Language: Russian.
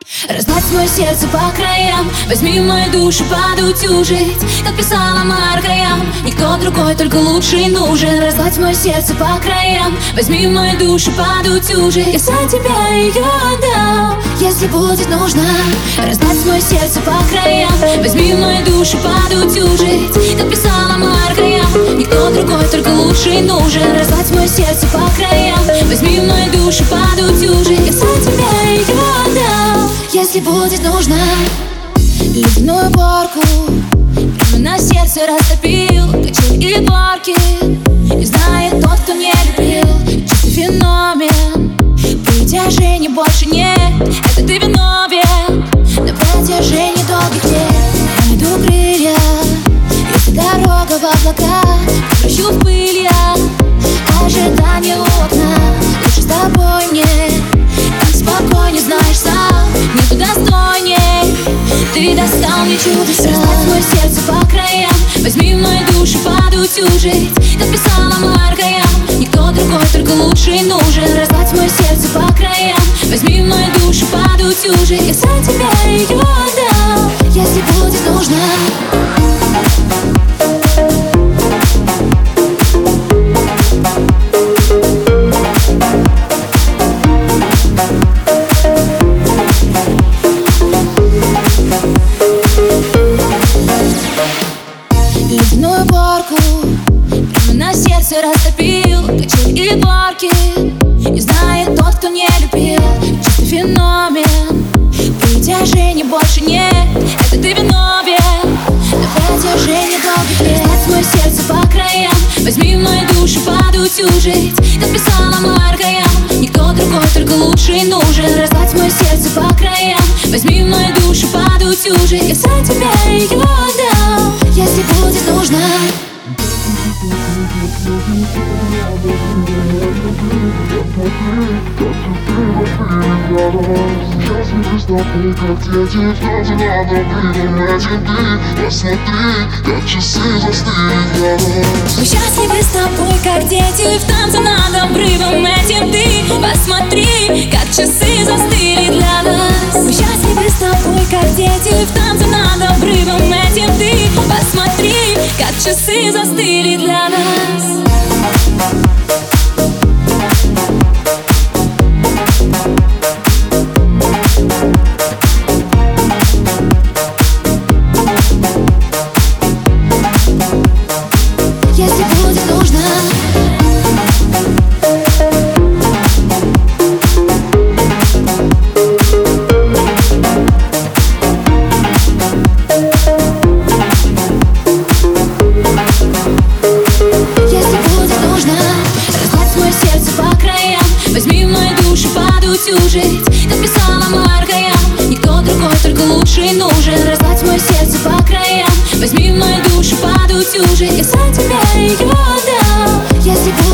Разгладь мое сердце по краям, возьми мою душу подутюжить, как писала Марка Ям. Никто другой, только лучший нужен. Разгладь мое сердце по краям, возьми мою душу подутюжить. Я за тебя ее отдал, если будет нужно. Разгладь мое сердце по краям, возьми мою душу подутюжить, как писала Марка Ям. Никто другой, только лучший нужен. Разгладь мое сердце по краям, возьми мою душу подутюжить. Я за тебя ее отдал, если будет нужно. Ледяную горку прямо на сердце растопил, качели и горки. Не знает тот, кто не любил. Чистый феномен, притяжений больше нет. Это ты виновен на протяжении долгих лет. Я найду крылья, если дорога в облака. Превращу в пыль я ожидание у окна. Лучше с тобой мне так спокойнее, знаешь сам. Нету достойней, ты достал мне чудеса. Разгладь мое сердце по краям, возьми мою душу подутюжить, как писала Марка Ям. Никто другой, только лучший нужен. Разгладь мое сердце по краям, возьми мою душу подутюжить. Я за тебя ее отдал, если будет нужно. Ледяную горку прямо на сердце растопил, качели и горки. Не знает тот, кто не любил. Чистый феномен, притяжений больше нет. Это ты виновен на протяжении долгих лет. Разгладь мое сердце по краям, возьми мою душу подутюжить, как писала Марка Ям. Никто другой, только лучший нужен. Разгладь мое сердце по краям, возьми мою душу подутюжить. Я за тебя ее отдал, если будет нужно. Сейчас мы с тобой как дети в танце над обрывом темпы. Посмотри, как часы застыли для нас. Мы счастливы с тобой, как дети в танце над обрывом этим ты. Посмотри, как часы застыли для нас. Мы счастливы с тобой, как дети в танце над обрывом этим ты. Посмотри, как часы застыли для нас. Если будет нужно. Разгладь мое сердце по краям, возьми мою душу подутюжить, как писала Марка Ям. Никто другой, только лучший нужен. Разгладь мое сердце по краям, возьми мою душу подутюжить. Я за тебя ее отдал, если